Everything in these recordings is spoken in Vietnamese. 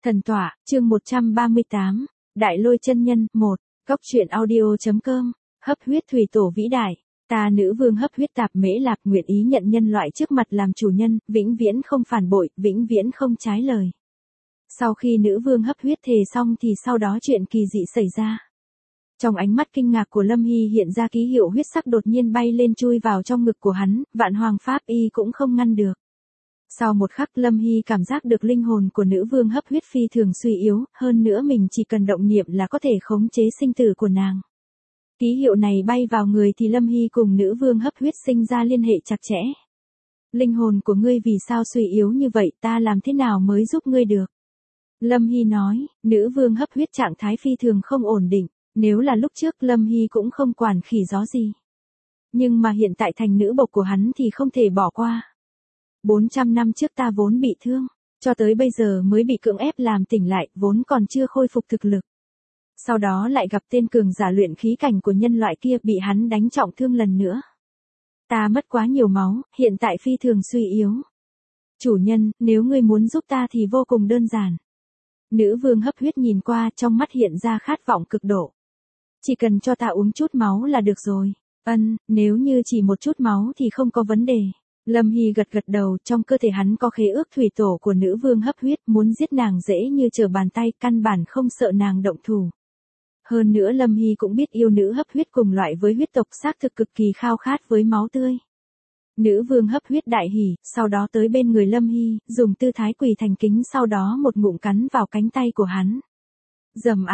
Thần tọa, chương 138, Đại Lôi chân nhân, 1, Cóc truyện audio.com, hấp huyết thủy tổ vĩ đại, ta nữ vương hấp huyết tạp mễ lạp nguyện ý nhận nhân loại trước mặt làm chủ nhân, vĩnh viễn không phản bội, vĩnh viễn không trái lời. Sau khi nữ vương hấp huyết thề xong thì sau đó chuyện kỳ dị xảy ra. Trong ánh mắt kinh ngạc của Lâm Hy hiện ra ký hiệu huyết sắc đột nhiên bay lên chui vào trong ngực của hắn, vạn hoàng pháp y cũng không ngăn được. Sau một khắc Lâm Hy cảm giác được linh hồn của nữ vương hấp huyết phi thường suy yếu, hơn nữa mình chỉ cần động niệm là có thể khống chế sinh tử của nàng. Ký hiệu này bay vào người thì Lâm Hy cùng nữ vương hấp huyết sinh ra liên hệ chặt chẽ. Linh hồn của ngươi vì sao suy yếu như vậy, ta làm thế nào mới giúp ngươi được? Lâm Hy nói, nữ vương hấp huyết trạng thái phi thường không ổn định, nếu là lúc trước Lâm Hy cũng không quản khỉ gió gì. Nhưng mà hiện tại thành nữ bộc của hắn thì không thể bỏ qua. 400 năm trước ta vốn bị thương, cho tới bây giờ mới bị cưỡng ép làm tỉnh lại, vốn còn chưa khôi phục thực lực. Sau đó lại gặp tên cường giả luyện khí cảnh của nhân loại kia bị hắn đánh trọng thương lần nữa. Ta mất quá nhiều máu, hiện tại phi thường suy yếu. Chủ nhân, nếu ngươi muốn giúp ta thì vô cùng đơn giản. Nữ vương hấp huyết nhìn qua, trong mắt hiện ra khát vọng cực độ. Chỉ cần cho ta uống chút máu là được rồi. Nếu như chỉ một chút máu thì không có vấn đề. Lâm Hy gật gật đầu, trong cơ thể hắn có khế ước thủy tổ của nữ vương hấp huyết, muốn giết nàng dễ như trở bàn tay, căn bản không sợ nàng động thủ. Hơn nữa Lâm Hy cũng biết yêu nữ hấp huyết cùng loại với huyết tộc xác thực cực kỳ khao khát với máu tươi. Nữ vương hấp huyết đại hỉ, sau đó tới bên người Lâm Hy, dùng tư thái quỳ thành kính, sau đó một ngụm cắn vào cánh tay của hắn. Rầm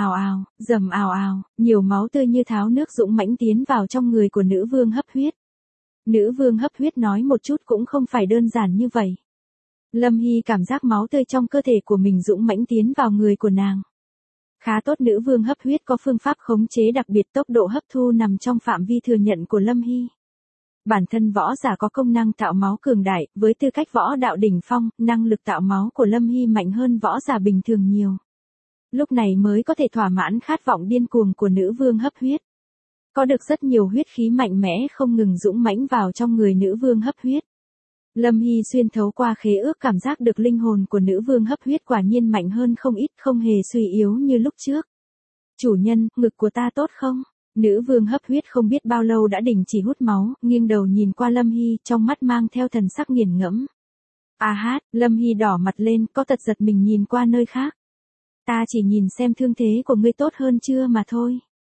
ào ào, nhiều máu tươi như tháo nước dũng mãnh tiến vào trong người của nữ vương hấp huyết. Nữ vương hấp huyết nói một chút cũng không phải đơn giản như vậy. Lâm Hy cảm giác máu tươi trong cơ thể của mình dũng mãnh tiến vào người của nàng. Khá tốt, nữ vương hấp huyết có phương pháp khống chế đặc biệt, tốc độ hấp thu nằm trong phạm vi thừa nhận của Lâm Hy. Bản thân võ giả có công năng tạo máu cường đại, với tư cách võ đạo đỉnh phong, năng lực tạo máu của Lâm Hy mạnh hơn võ giả bình thường nhiều. Lúc này mới có thể thỏa mãn khát vọng điên cuồng của nữ vương hấp huyết. Có được rất nhiều huyết khí mạnh mẽ không ngừng dũng mãnh vào trong người nữ vương hấp huyết. Lâm Hy xuyên thấu qua khế ước cảm giác được linh hồn của nữ vương hấp huyết quả nhiên mạnh hơn không ít, không hề suy yếu như lúc trước. Chủ nhân, ngực của ta tốt không? Nữ vương hấp huyết không biết bao lâu đã đình chỉ hút máu, nghiêng đầu nhìn qua Lâm Hy, trong mắt mang theo thần sắc nghiền ngẫm. Lâm Hy đỏ mặt lên, có tật giật mình nhìn qua nơi khác. Ta chỉ nhìn xem thương thế của ngươi tốt hơn chưa mà thôi.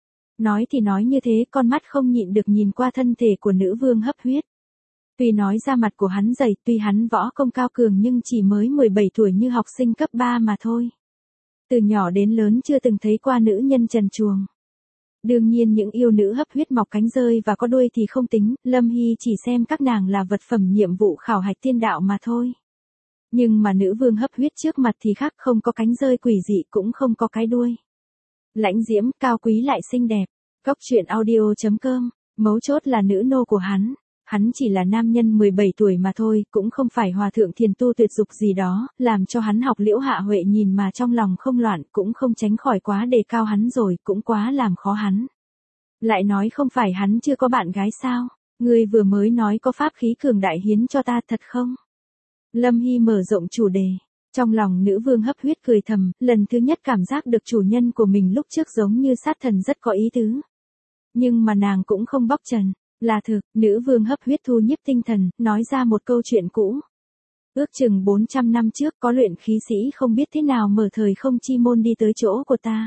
Nói thì nói như thế, con mắt không nhịn được nhìn qua thân thể của nữ vương hấp huyết. Tuy nói da mặt của hắn dày, tuy hắn võ công cao cường nhưng chỉ mới 17 tuổi như học sinh cấp 3 mà thôi. Từ nhỏ đến lớn chưa từng thấy qua nữ nhân trần truồng. Đương nhiên những yêu nữ hấp huyết mọc cánh rơi và có đuôi thì không tính, Lâm Hy chỉ xem các nàng là vật phẩm nhiệm vụ khảo hạch tiên đạo mà thôi. Nhưng mà nữ vương hấp huyết trước mặt thì khác, không có cánh rơi quỷ dị, cũng không có cái đuôi. Lãnh diễm, cao quý lại xinh đẹp. Cóc truyện audio.com, mấu chốt là nữ nô của hắn. Hắn chỉ là nam nhân 17 tuổi mà thôi, cũng không phải hòa thượng thiền tu tuyệt dục gì đó, làm cho hắn học Liễu Hạ Huệ nhìn mà trong lòng không loạn, cũng không tránh khỏi quá đề cao hắn rồi, cũng quá làm khó hắn. Lại nói không phải hắn chưa có bạn gái sao? Ngươi vừa mới nói có pháp khí cường đại hiến cho ta thật không? Lâm Hy mở rộng chủ đề. Trong lòng nữ vương hấp huyết cười thầm, lần thứ nhất cảm giác được chủ nhân của mình lúc trước giống như sát thần rất có ý tứ. Nhưng mà nàng cũng không bóc trần. Là thực, nữ vương hấp huyết thu nhiếp tinh thần, nói ra một câu chuyện cũ. Ước chừng 400 năm trước có luyện khí sĩ không biết thế nào mở thời không chi môn đi tới chỗ của ta.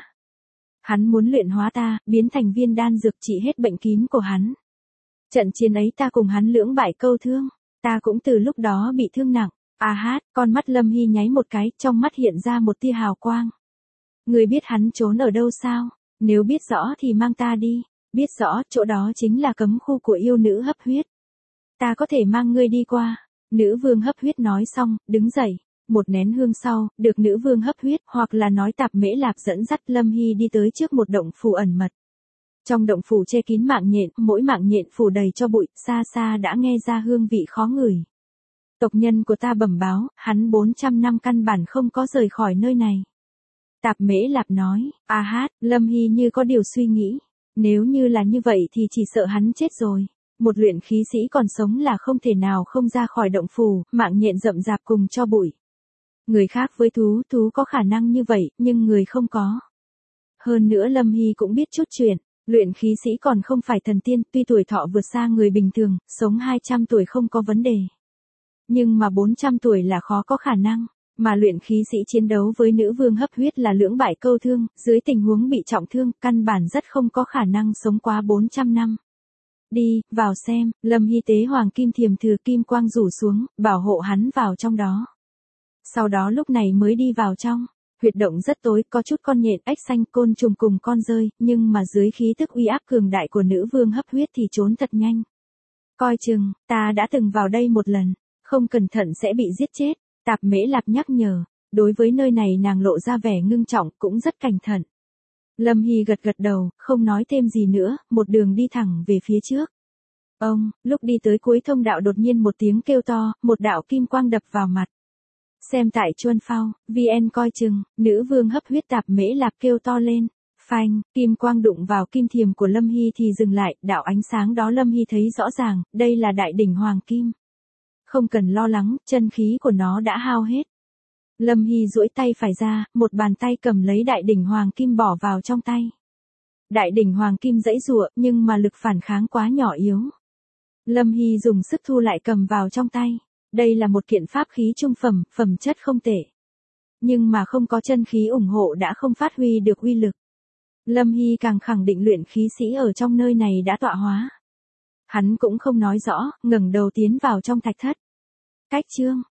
Hắn muốn luyện hóa ta, biến thành viên đan dược trị hết bệnh kín của hắn. Trận chiến ấy ta cùng hắn lưỡng bại câu thương, ta cũng từ lúc đó bị thương nặng. Con mắt Lâm Hy nháy một cái, trong mắt hiện ra một tia hào quang. Người biết hắn trốn ở đâu sao? Nếu biết rõ thì mang ta đi. Biết rõ, chỗ đó chính là cấm khu của yêu nữ hấp huyết. Ta có thể mang ngươi đi qua. Nữ vương hấp huyết nói xong, đứng dậy. Một nén hương sau, được nữ vương hấp huyết, hoặc là nói tạp mễ lạp dẫn dắt Lâm Hy đi tới trước một động phủ ẩn mật. Trong động phủ che kín mạng nhện, mỗi mạng nhện phủ đầy cho bụi, xa xa đã nghe ra hương vị khó ngửi. Tộc nhân của ta bẩm báo, hắn 400 năm căn bản không có rời khỏi nơi này. Tạp mễ lạp nói, Lâm Hy như có điều suy nghĩ. Nếu như là như vậy thì chỉ sợ hắn chết rồi. Một luyện khí sĩ còn sống là không thể nào không ra khỏi động phủ, mạng nhện rậm rạp cùng cho bụi. Người khác với thú có khả năng như vậy, nhưng người không có. Hơn nữa Lâm Hy cũng biết chút chuyện, luyện khí sĩ còn không phải thần tiên, tuy tuổi thọ vượt xa người bình thường, sống 200 tuổi không có vấn đề. Nhưng mà 400 tuổi là khó có khả năng, mà luyện khí sĩ chiến đấu với nữ vương hấp huyết là lưỡng bại câu thương, dưới tình huống bị trọng thương, căn bản rất không có khả năng sống quá 400 năm. Đi, vào xem, Lâm Hy tế hoàng kim thiềm thừa kim quang rủ xuống, bảo hộ hắn vào trong đó. Sau đó lúc này mới đi vào trong. Huyệt động rất tối, có chút con nhện, ếch xanh, côn trùng cùng con dơi, nhưng mà dưới khí tức uy áp cường đại của nữ vương hấp huyết thì trốn thật nhanh. Coi chừng, ta đã từng vào đây một lần, không cẩn thận sẽ bị giết chết. Tạp Mễ Lạp nhắc nhở, đối với nơi này nàng lộ ra vẻ ngưng trọng, cũng rất cẩn thận. Lâm Hy gật gật đầu, không nói thêm gì nữa, một đường đi thẳng về phía trước. Lúc đi tới cuối thông đạo đột nhiên một tiếng kêu to, một đạo kim quang đập vào mặt. Xem tại Chuân Phao, VN coi chừng, nữ vương hấp huyết Tạp Mễ Lạp kêu to lên. Phanh, kim quang đụng vào kim thiềm của Lâm Hy thì dừng lại, đạo ánh sáng đó Lâm Hy thấy rõ ràng, đây là đại đỉnh hoàng kim. Không cần lo lắng, chân khí của nó đã hao hết. Lâm Hy duỗi tay phải ra, một bàn tay cầm lấy đại đỉnh hoàng kim bỏ vào trong tay. Đại đỉnh hoàng kim giãy giụa, nhưng mà lực phản kháng quá nhỏ yếu. Lâm Hy dùng sức thu lại cầm vào trong tay. Đây là một kiện pháp khí trung phẩm, phẩm chất không tệ. Nhưng mà không có chân khí ủng hộ đã không phát huy được uy lực. Lâm Hy càng khẳng định luyện khí sĩ ở trong nơi này đã tọa hóa. Hắn cũng không nói rõ, ngẩng đầu tiến vào trong thạch thất. Cách chương